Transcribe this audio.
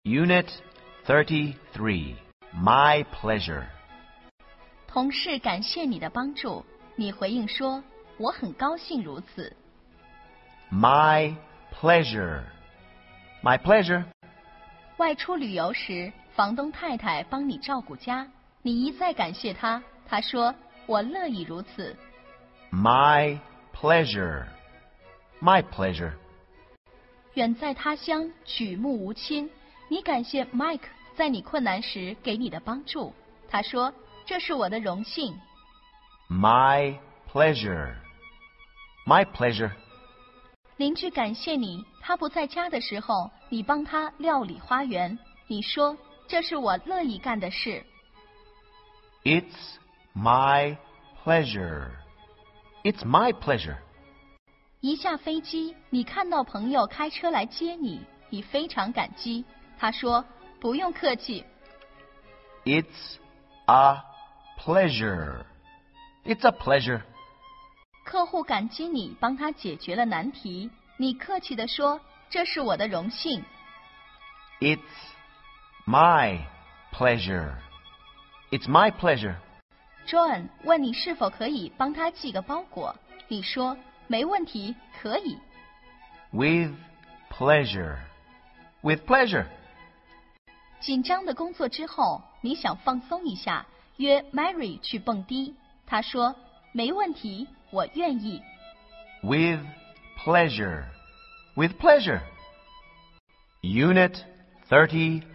Unit 33. My pleasure. 同事感谢你的帮助，你回应说：“我很高兴如此。” My pleasure. My pleasure. 外出旅游时，房东太太帮你照顾家，你一再感谢她，她说：“我乐意如此。” My pleasure. My pleasure. 远在他乡，举目无亲，你感谢 Mike 在你困难时给你的帮助，他说：“这是我的荣幸。” My pleasure. My pleasure. 邻居感谢你，他不在家的时候，你帮他料理花园，你说：“这是我乐意干的事。” It's my pleasure. It's my pleasure. 一下飞机，你看到朋友开车来接你，你非常感激。他说：“不用客气。” It's a pleasure. It's a pleasure. 客户感激你帮他解决了难题，你客气地说：“这是我的荣幸。” It's my pleasure. It's my pleasure. John 问你是否可以帮他寄个包裹，你说：“没问题，可以。” With pleasure. With pleasure. 紧张的工作之后，你想放松一下，约 Mary 去蹦迪。他说：“没问题，我愿意。” With pleasure. With pleasure. Unit 34.